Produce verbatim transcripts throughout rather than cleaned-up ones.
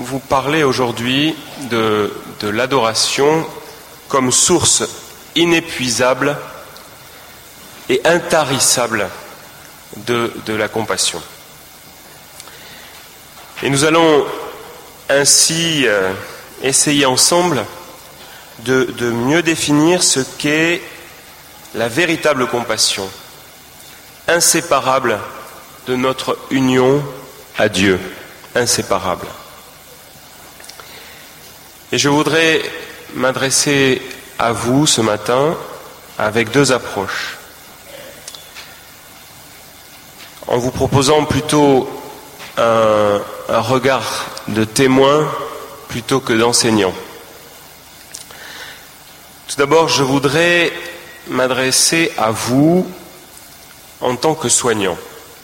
vous parler aujourd'hui de, de l'adoration comme source inépuisable et intarissable de, de la compassion. Et nous allons ainsi euh, essayer ensemble de, de mieux définir ce qu'est la véritable compassion, inséparable de notre union à Dieu, inséparable. Et je voudrais m'adresser à vous ce matin avec deux approches. En vous proposant plutôt un, un regard de témoin plutôt que d'enseignant. Tout d'abord, je voudrais m'adresser à vous en tant que soignant.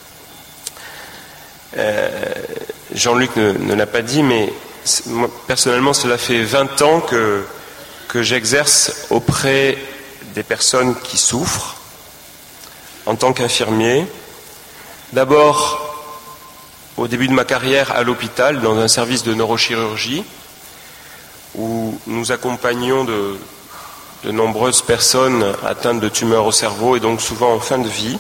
Euh, Jean-Luc ne, ne l'a pas dit, mais moi, personnellement, cela fait vingt ans que, que j'exerce auprès des personnes qui souffrent en tant qu'infirmier. D'abord, au début de ma carrière à l'hôpital, dans un service de neurochirurgie, où nous accompagnions de, de nombreuses personnes atteintes de tumeurs au cerveau et donc souvent en fin de vie.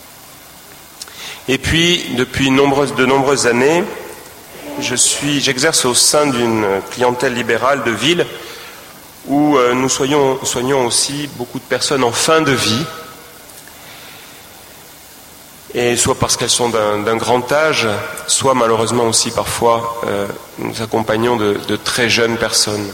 Et puis, depuis nombreuses, de nombreuses années, je suis, j'exerce au sein d'une clientèle libérale de ville où euh, nous soignons, soignons aussi beaucoup de personnes en fin de vie, et soit parce qu'elles sont d'un, d'un grand âge, soit malheureusement aussi parfois euh, nous accompagnons de, de très jeunes personnes.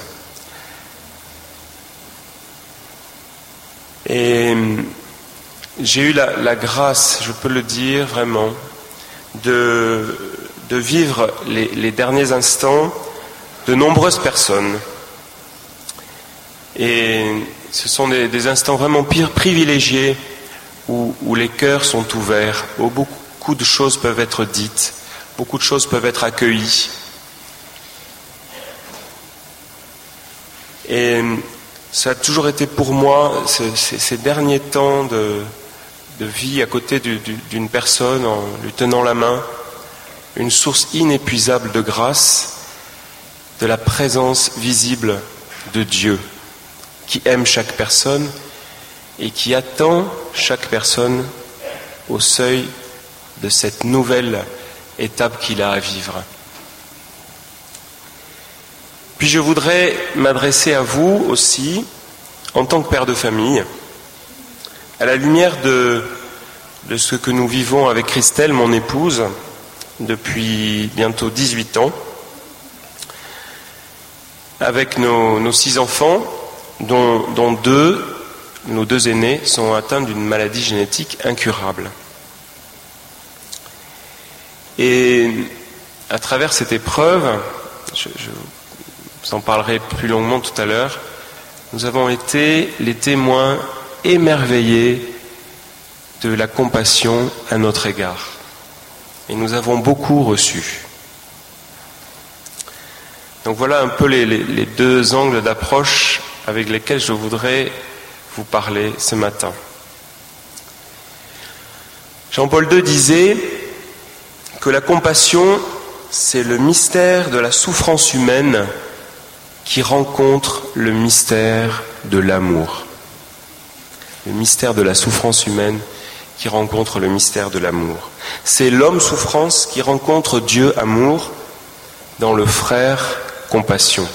Et j'ai eu la, la grâce, je peux le dire vraiment, de, de vivre les, les derniers instants de nombreuses personnes. Et ce sont des, des instants vraiment pire, privilégiés où, où les cœurs sont ouverts, où beaucoup de choses peuvent être dites, beaucoup de choses peuvent être accueillies. Et ça a toujours été pour moi, ce, ces, ces derniers temps de... de vie à côté du, du, d'une personne en lui tenant la main, une source inépuisable de grâce, de la présence visible de Dieu, qui aime chaque personne et qui attend chaque personne au seuil de cette nouvelle étape qu'il a à vivre. Puis je voudrais m'adresser à vous aussi, en tant que père de famille, à la lumière de, de ce que nous vivons avec Christelle, mon épouse, depuis bientôt dix-huit ans, avec nos, nos six enfants, dont, dont deux, nos deux aînés, sont atteints d'une maladie génétique incurable. Et à travers cette épreuve, je, je vous en parlerai plus longuement tout à l'heure, nous avons été les témoins émerveillés de la compassion à notre égard. Et nous avons beaucoup reçu. Donc voilà un peu les, les, les deux angles d'approche avec lesquels je voudrais vous parler ce matin. Jean-Paul deux disait que la compassion, c'est le mystère de la souffrance humaine qui rencontre le mystère de l'amour. Le mystère de la souffrance humaine qui rencontre le mystère de l'amour. C'est l'homme souffrance qui rencontre Dieu amour dans le frère compassion.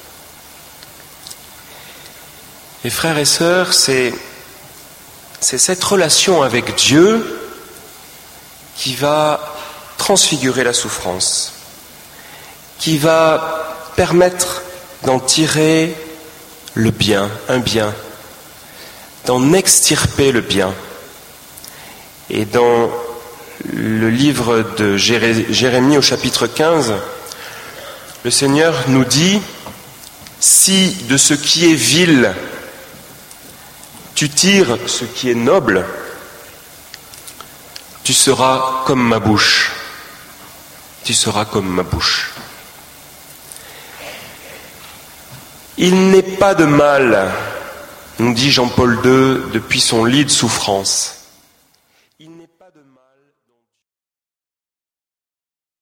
Et frères et sœurs, c'est, c'est cette relation avec Dieu qui va transfigurer la souffrance, qui va permettre d'en tirer le bien, un bien, d'en extirper le bien. Et dans le livre de Jérémie au chapitre quinze, le Seigneur nous dit « Si de ce qui est vil, tu tires ce qui est noble, tu seras comme ma bouche. Tu seras comme ma bouche. » Il n'est pas de mal, nous dit Jean-Paul deux depuis son lit de souffrance,